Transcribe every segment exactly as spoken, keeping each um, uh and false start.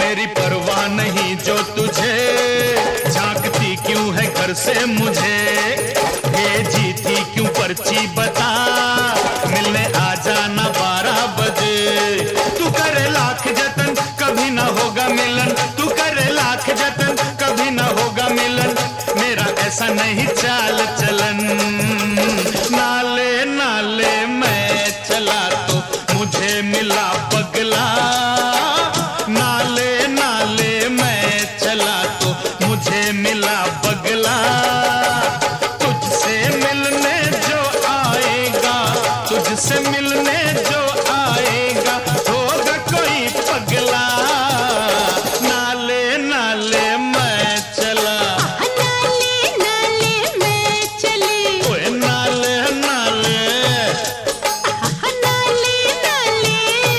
तेरी परवाह नहीं जो तुझे, झांकती क्यों है घर से मुझे, भेजी थी क्यों पर्ची बता, मिलने आ जाना बारह बजे। तू करे लाख जतन कभी ना होगा मिलन, तू करे लाख जतन कभी ना होगा मिलन, मेरा ऐसा नहीं चाल चलन। नाले नाले मैं चला तो मुझे मिला पगला, नाले नाले मैं चला तो मुझे मिला पगला। तुझसे मिलने जो आएगा, तुझसे मिलने जो आएगा, होगा कोई पगला। नाले नाले मैं चला, नाले नाले मैं चली, ओए नाले नाले, नाले नाले।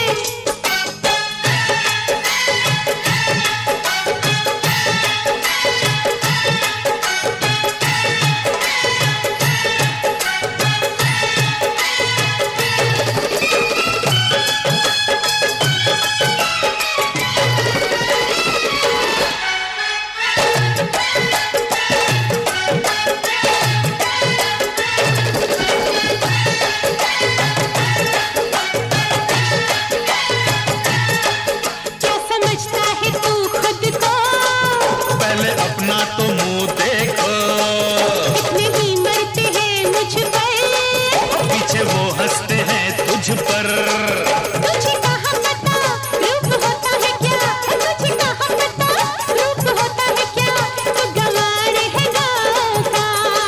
क्या समझता है तू खुद को, पहले अपना तो मुंह देखो, इतने ही मरते हैं मुझ पर, पीछे वो हंसते हैं तुझ पर। तुझे कहाँ पता रूप होता है क्या, तुझे कहाँ पता रूप होता है क्या, तू गंवार है गाँव का।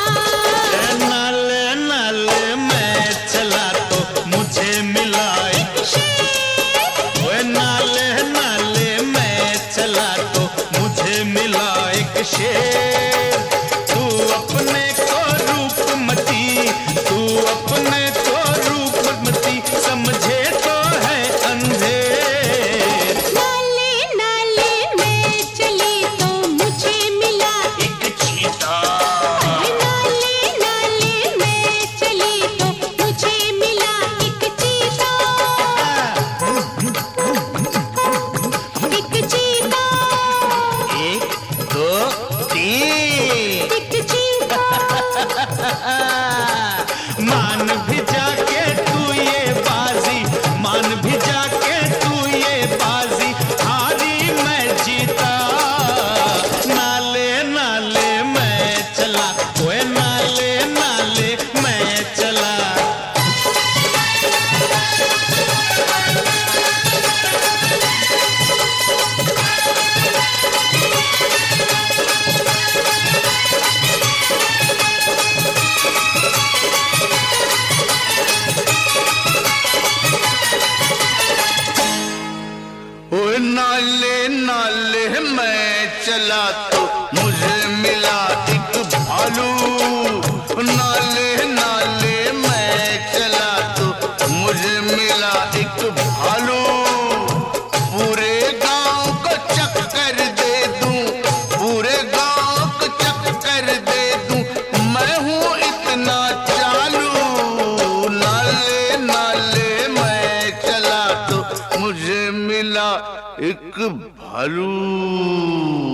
नाले नाले मैं चला तो मुझे मिला एक शेर, ओए नाले नाले मैं चला तो मुझे मिला एक शेर। तू अपने को रूपमती, तू अपने को रूपमती समझे तो है अंधेर। नाले नाले मैं चली तो मुझे मिला एक चीता, नाले नाले मैं चली तो मुझे मिला एक चीता, एक चीता, एक दो तीन। एक चीता। मान भी जाके तू ये बाजी, मान भी जाके तू ये बाजी, हारी मैं जीता। नाले नाले मैं चला, ओए नाले नाले मैं चला। ओए नाले नाले मैं चला तो मुझे मिला एक भालू, नाले नाले मैं चला तो मुझे मिला एक भालू। पूरे गांव को चक्कर दे दूं, पूरे गांव को चक्कर दे दूं, मैं हूँ इतना चालू। नाले नाले मैं चला तो मुझे मिला एक भालू।